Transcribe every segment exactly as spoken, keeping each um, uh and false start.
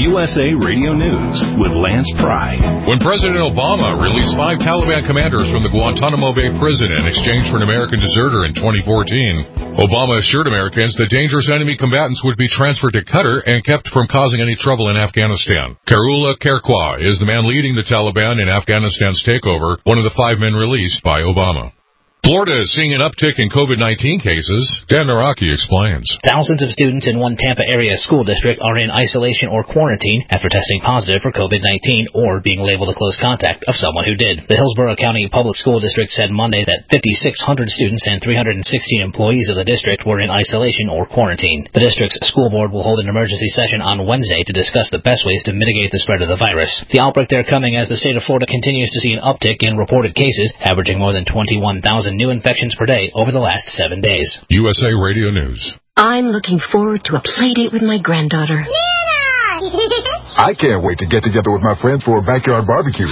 U S A Radio News with Lance Pry. When President Obama released five Taliban commanders from the Guantanamo Bay prison in exchange for an American deserter in twenty fourteen, Obama assured Americans that dangerous enemy combatants would be transferred to Qatar and kept from causing any trouble in Afghanistan. Karullah Kherkhwah is the man leading the Taliban in Afghanistan's takeover, one of the five men released by Obama. Florida is seeing an uptick in COVID nineteen cases. Dan Naraki explains. Thousands of students in one Tampa area school district are in isolation or quarantine after testing positive for COVID nineteen or being labeled a close contact of someone who did. The Hillsborough County Public School District said Monday that fifty-six hundred students and three hundred sixteen employees of the district were in isolation or quarantine. The district's school board will hold an emergency session on Wednesday to discuss the best ways to mitigate the spread of the virus. The outbreak there coming as the state of Florida continues to see an uptick in reported cases, averaging more than twenty-one thousand new infections per day over the last seven days. U S A Radio News. I'm looking forward to a play date with my granddaughter. Nana! I can't wait to get together with my friends for a backyard barbecue.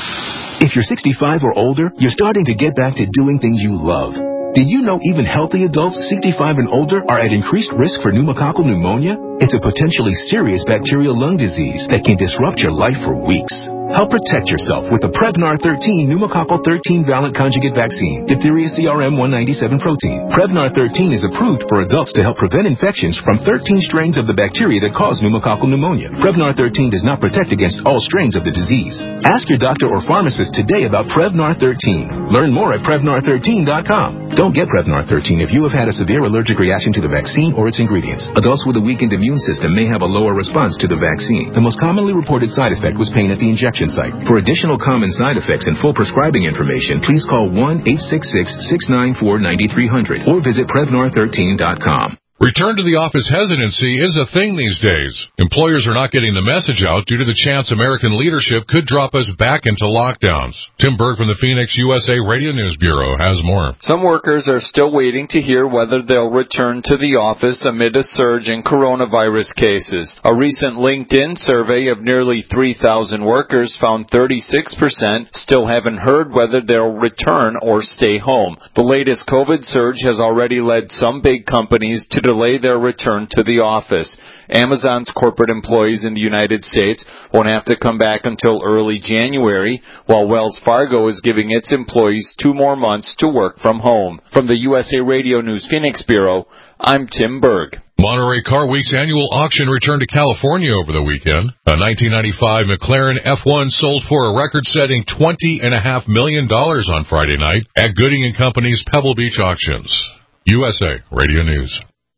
If you're sixty-five or older, you're starting to get back to doing things you love. Did you know even healthy adults sixty-five and older are at increased risk for pneumococcal pneumonia? It's a potentially serious bacterial lung disease that can disrupt your life for weeks. Help protect yourself with the Prevnar thirteen pneumococcal thirteen valent conjugate vaccine, diphtheria C R M one ninety-seven protein. Prevnar thirteen is approved for adults to help prevent infections from thirteen strains of the bacteria that cause pneumococcal pneumonia. Prevnar thirteen does not protect against all strains of the disease. Ask your doctor or pharmacist today about Prevnar thirteen. Learn more at Prevnar thirteen dot com. Don't get Prevnar thirteen if you have had a severe allergic reaction to the vaccine or its ingredients. Adults with a weakened immune system may have a lower response to the vaccine. The most commonly reported side effect was pain at the injection site. For additional common side effects and full prescribing information, please call one eight six six, six nine four, nine three zero zero or visit Prevnar thirteen dot com. Return to the office hesitancy is a thing these days. Employers are not getting the message out due to the chance American leadership could drop us back into lockdowns. Tim Berg from the Phoenix U S A Radio News Bureau has more. Some workers are still waiting to hear whether they'll return to the office amid a surge in coronavirus cases. A recent LinkedIn survey of nearly three thousand workers found thirty-six percent still haven't heard whether they'll return or stay home. The latest COVID surge has already led some big companies to delay their return to the office. Amazon's corporate employees in the United States won't have to come back until early January, while Wells Fargo is giving its employees two more months to work from home. From the U S A Radio News Phoenix Bureau, I'm Tim Berg. Monterey Car Week's annual auction returned to California over the weekend. A nineteen ninety-five McLaren F one sold for a record-setting twenty point five million dollars on Friday night at Gooding and Company's Pebble Beach Auctions. U S A Radio News.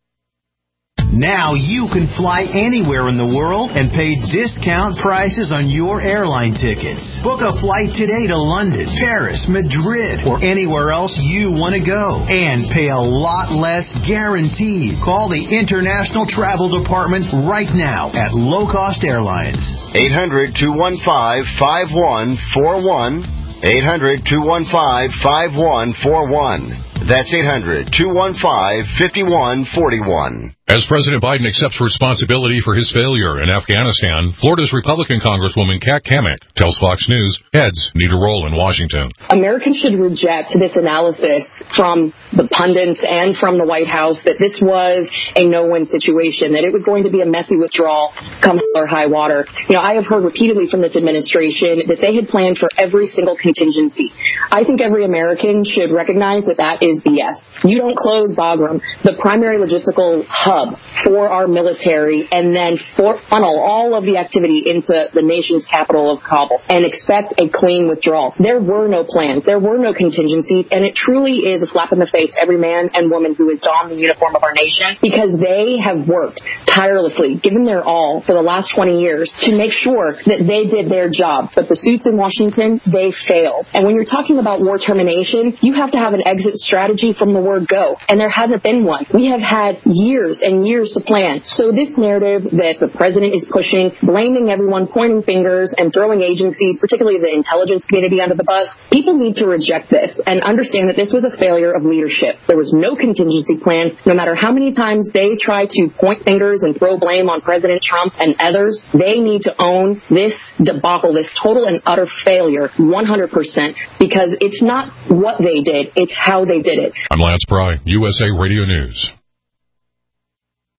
Now you can fly anywhere in the world and pay discount prices on your airline tickets. Book a flight today to London, Paris, Madrid, or anywhere else you want to go. And pay a lot less guaranteed. Call the International Travel Department right now at Low Cost Airlines. eight hundred, two one five, five one four one. eight hundred, two one five, five one four one. That's eight hundred, two one five, five one four one. As President Biden accepts responsibility for his failure in Afghanistan, Florida's Republican Congresswoman Kat Kamek tells Fox News heads need a role in Washington. Americans should reject this analysis from the pundits and from the White House that this was a no-win situation, that it was going to be a messy withdrawal come hell or high water. You know, I have heard repeatedly from this administration that they had planned for every single contingency. I think every American should recognize that that is B S. You don't close Bagram, the primary logistical hub for our military, and then for, funnel all of the activity into the nation's capital of Kabul and expect a clean withdrawal. There were no plans. There were no contingencies, and it truly is a slap in the face to every man and woman who has donned the uniform of our nation, because they have worked tirelessly, given their all for the last twenty years to make sure that they did their job. But the suits in Washington, they failed. And when you're talking about war termination, you have to have an exit strategy from the word go, and there hasn't been one. We have had years and years to plan. So this narrative that the president is pushing, blaming everyone, pointing fingers, and throwing agencies, particularly the intelligence community, under the bus, people need to reject this and understand that this was a failure of leadership. There was no contingency plans. No matter how many times they try to point fingers and throw blame on President Trump and others, they need to own this debacle, this total and utter failure, one hundred percent, because it's not what they did, it's how they did it. I'm Lance Pry, U S A Radio News.